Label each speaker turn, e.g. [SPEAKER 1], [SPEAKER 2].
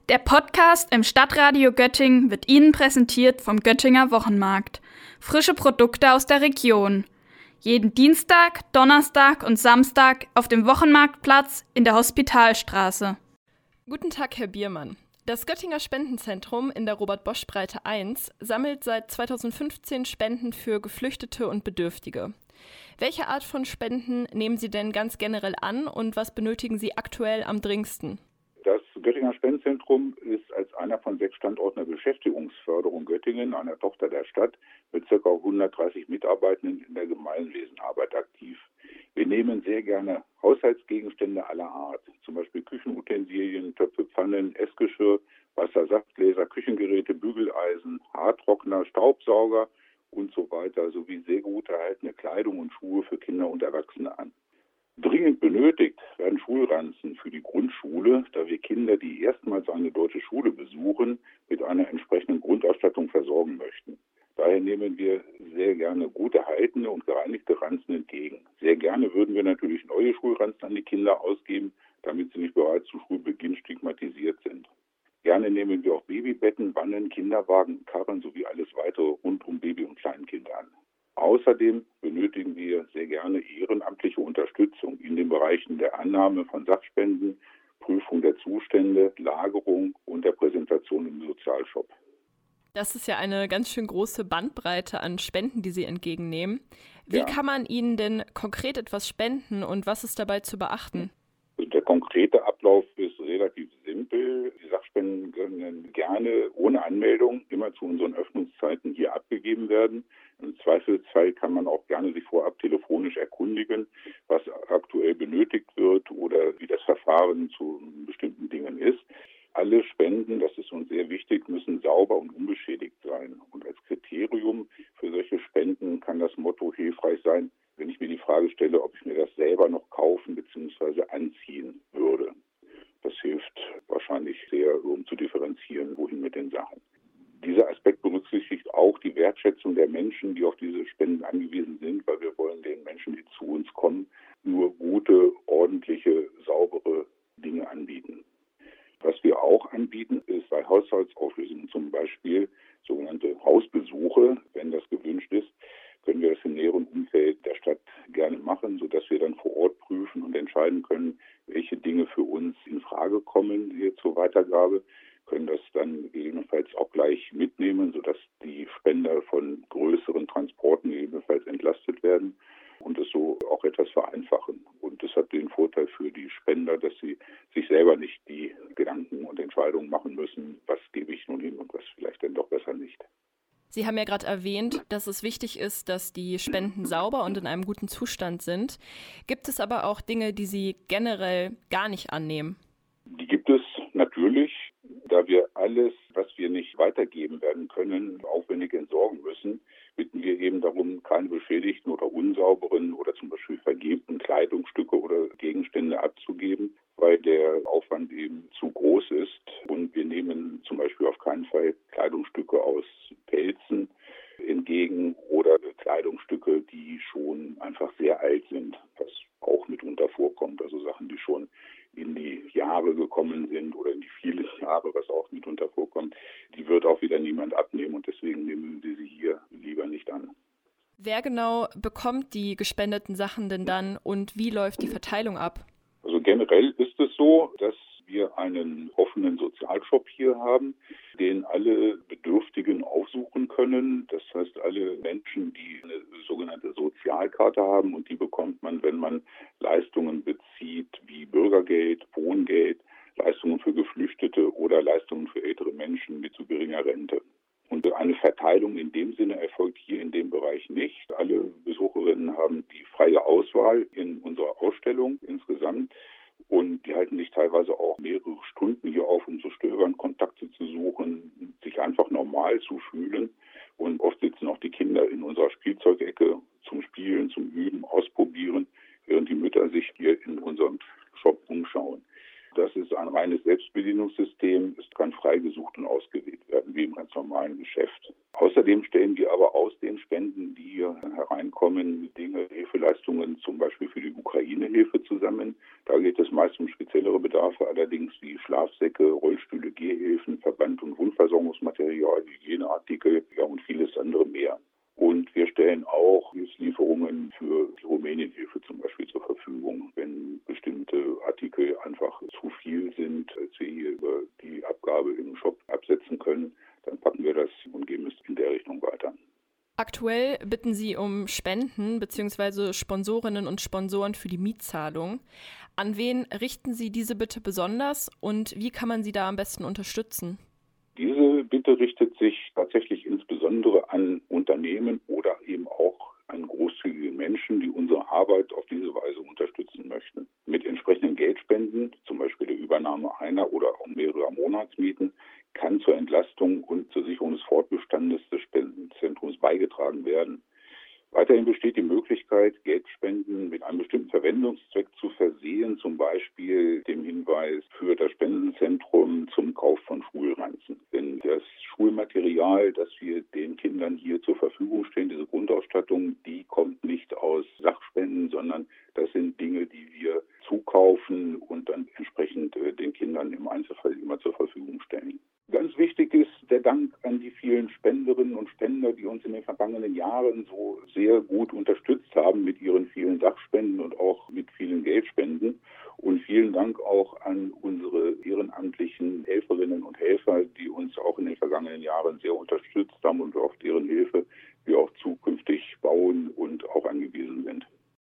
[SPEAKER 1] Der Podcast im Stadtradio Göttingen wird Ihnen präsentiert vom Göttinger Wochenmarkt. Frische Produkte aus der Region. Jeden Dienstag, Donnerstag und Samstag auf dem Wochenmarktplatz in der Hospitalstraße.
[SPEAKER 2] Guten Tag, Herr Biermann. Das Göttinger Spendenzentrum in der Robert-Bosch-Breite 1 sammelt seit 2015 Spenden für Geflüchtete und Bedürftige. Welche Art von Spenden nehmen Sie denn ganz generell an und was benötigen Sie aktuell am dringendsten?
[SPEAKER 3] Das Göttinger Spendenzentrum ist als einer von 6 Standorten der Beschäftigungsförderung Göttingen, einer Tochter der Stadt, mit ca. 130 Mitarbeitenden in der Gemeinwesenarbeit aktiv. Wir nehmen sehr gerne Haushaltsgegenstände aller Art, zum Beispiel Küchenutensilien, Töpfe, Pfannen, Essgeschirr, Wassersaftgläser, Küchengeräte, Bügeleisen, Haartrockner, Staubsauger und so weiter, sowie sehr gut erhaltene Kleidung und Schuhe für Kinder und Erwachsene an. Dringend benötigt werden Schulranzen für die Grundschule, da wir Kinder, die erstmals eine deutsche Schule besuchen, mit einer entsprechenden Grundausstattung versorgen möchten. Daher nehmen wir sehr gerne gut erhaltene und gereinigte Ranzen entgegen. Sehr gerne würden wir natürlich neue Schulranzen an die Kinder ausgeben, damit sie nicht bereits zu Schulbeginn stigmatisiert sind. Gerne nehmen wir auch Babybetten, Wannen, Kinderwagen, Karren sowie alles weitere rund um Baby- und Kleinkind an. Außerdem benötigen wir sehr gerne ehrenamtliche Unterstützung in den Bereichen der Annahme von Sachspenden, Prüfung der Zustände, Lagerung und der Präsentation im Sozialshop.
[SPEAKER 2] Das ist ja eine ganz schön große Bandbreite an Spenden, die Sie entgegennehmen. Wie kann man Ihnen denn konkret etwas spenden und was ist dabei zu beachten?
[SPEAKER 3] Der konkrete Ablauf ist relativ simpel. Die Sachspenden können gerne ohne Anmeldung immer zu unseren Öffnungszeiten hier abgegeben werden. Im Zweifelsfall kann man auch gerne sich vorab telefonisch erkundigen, was aktuell benötigt wird oder wie das Verfahren zu bestimmten Dingen ist. Alle Spenden, das ist uns sehr wichtig, müssen sauber und unbeschädigt sein. Und als Kriterium für solche Spenden kann das Motto hilfreich sein, wenn ich mir die Frage stelle, ob ich mir das selber noch kaufen bzw. anziehen würde. Das hilft wahrscheinlich sehr, um zu differenzieren, wohin mit den Sachen. Dieser Aspekt berücksichtigt auch die Wertschätzung der Menschen, die auf diese Spenden angewiesen sind, weil wir wollen den Menschen, die zu uns kommen, nur gute, ordentliche, saubere Dinge anbieten. Was wir auch anbieten, ist bei Haushaltsauflösungen zum Beispiel sogenannte Hausbesuche. Wenn das gewünscht ist, können wir das im näheren Umfeld der Stadt gerne machen, sodass wir dann vor Ort prüfen und entscheiden können, welche Dinge für uns in Frage kommen hier zur Weitergabe, können das dann gegebenenfalls auch gleich mitnehmen, sodass die Spender von größeren Transporten gegebenenfalls entlastet werden und es so auch etwas vereinfachen. Und das hat den Vorteil für die Spender, dass sie sich selber nicht die Gedanken und Entscheidungen machen müssen, was gebe ich nun hin und was vielleicht dann doch besser nicht.
[SPEAKER 2] Sie haben ja gerade erwähnt, dass es wichtig ist, dass die Spenden sauber und in einem guten Zustand sind. Gibt es aber auch Dinge, die Sie generell gar nicht annehmen?
[SPEAKER 3] Die gibt es natürlich, da wir alles, was wir nicht weitergeben werden können, aufwendig entsorgen müssen, bitten wir eben darum, keine beschädigten oder unsauberen oder zum Beispiel vergilbten Kleidungsstücke oder Gegenstände abzugeben, weil der Aufwand eben zu groß ist. Und wir nehmen zum Beispiel auf keinen Fall Kleidungsstücke aus Pelzen entgegen oder Kleidungsstücke, die schon einfach sehr alt sind, was auch mitunter vorkommt. Also Sachen, die schon in die Jahre gekommen sind oder in die vielen Jahre, was auch mitunter vorkommt, die wird auch wieder niemand abnehmen und deswegen nehmen wir sie hier lieber nicht an.
[SPEAKER 2] Wer genau bekommt die gespendeten Sachen denn dann und wie läuft die Verteilung ab?
[SPEAKER 3] Also generell ist es so, dass wir einen offenen Sozialshop hier haben, den alle Bedürftigen aufsuchen können. Das heißt, alle Menschen, die eine sogenannte Sozialkarte haben und die bekommt man, wenn man Leistungen bezieht wie Bürgergeld, Wohngeld, Leistungen für Geflüchtete oder Leistungen für ältere Menschen mit zu geringer Rente. Und eine Verteilung in dem Sinne erfolgt hier in dem Bereich nicht. Alle Besucherinnen haben die freie Auswahl in unserer Ausstellung insgesamt. Und die halten sich teilweise auch mehrere Stunden hier auf, um zu stöbern, Kontakte zu suchen, sich einfach normal zu fühlen. Und oft sitzen auch die Kinder in unserer Spielzeugecke zum Spielen, zum Üben, Ausprobieren, während die Mütter sich hier in unserem Shop umschauen. Das ist ein reines Selbstbedienungssystem. Es kann frei gesucht und ausgewählt werden, wie im ganz normalen Geschäft. Außerdem stellen wir aber aus den Spenden, die hier hereinkommen, Dinge, Hilfeleistungen zum Beispiel für die Ukraine-Hilfe zusammen. Da geht es meist um speziellere Bedarfe, allerdings wie Schlafsäcke, Rollstühle, Gehhilfen, Schutzmaterial, Hygieneartikel, ja, und vieles andere mehr. Und wir stellen auch Hilfslieferungen für die Rumänienhilfe zum Beispiel zur Verfügung. Wenn bestimmte Artikel einfach zu viel sind, als wir hier über die Abgabe im Shop absetzen können, dann packen wir das und geben es in der Richtung weiter.
[SPEAKER 2] Aktuell bitten Sie um Spenden bzw. Sponsorinnen und Sponsoren für die Mietzahlung. An wen richten Sie diese Bitte besonders und wie kann man Sie da am besten unterstützen?
[SPEAKER 3] Diese Bitte richtet sich tatsächlich insbesondere an Unternehmen oder eben auch an großzügige Menschen, die unsere Arbeit auf diese Weise unterstützen möchten. Mit entsprechenden Geldspenden, zum Beispiel der Übernahme einer oder auch mehrerer Monatsmieten, kann zur Entlastung und zur Sicherung des Fortbestandes des Spendenzentrums beigetragen werden. Weiterhin besteht die Möglichkeit, Geldspenden mit einem bestimmten Verwendungszweck zu versehen, zum Beispiel dem Hinweis für das Spendenzentrum zum Kauf von Schulranzen. Denn das Schulmaterial, das wir den Kindern hier zur Verfügung stellen, diese Grundausstattung, die kommt nicht aus Sachspenden, sondern das sind Dinge, die wir zukaufen und dann entsprechend den Kindern im Einzelfall immer zur Verfügung stellen. Ganz wichtig ist der Dank an die vielen Spenderinnen und Spender, die uns in den vergangenen Jahren so sehr gut unterstützt haben mit ihren vielen Sachspenden und auch mit vielen Geldspenden. Und vielen Dank auch an unsere ehrenamtlichen Helferinnen und Helfer, die uns auch in den vergangenen Jahren sehr unterstützt haben und auf deren Hilfe